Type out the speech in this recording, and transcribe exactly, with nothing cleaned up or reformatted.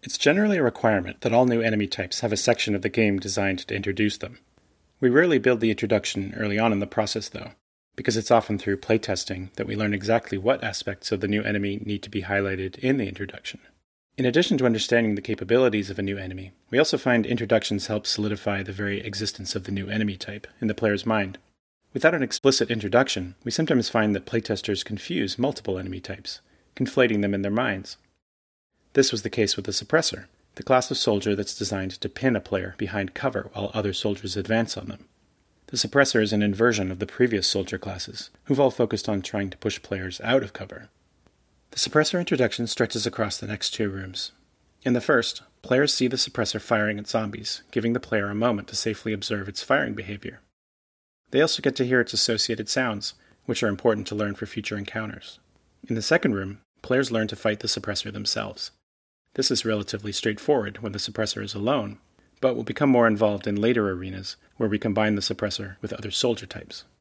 It's generally a requirement that all new enemy types have a section of the game designed to introduce them. We rarely build the introduction early on in the process, though, because it's often through playtesting that we learn exactly what aspects of the new enemy need to be highlighted in the introduction. In addition to understanding the capabilities of a new enemy, we also find introductions help solidify the very existence of the new enemy type in the player's mind. Without an explicit introduction, we sometimes find that playtesters confuse multiple enemy types, conflating them in their minds. This was the case with the Suppressor, the class of soldier that's designed to pin a player behind cover while other soldiers advance on them. The Suppressor is an inversion of the previous soldier classes, who've all focused on trying to push players out of cover. The Suppressor introduction stretches across the next two rooms. In the first, players see the Suppressor firing at zombies, giving the player a moment to safely observe its firing behavior. They also get to hear its associated sounds, which are important to learn for future encounters. In the second room, players learn to fight the Suppressor themselves. This is relatively straightforward when the Suppressor is alone, but will become more involved in later arenas where we combine the Suppressor with other soldier types.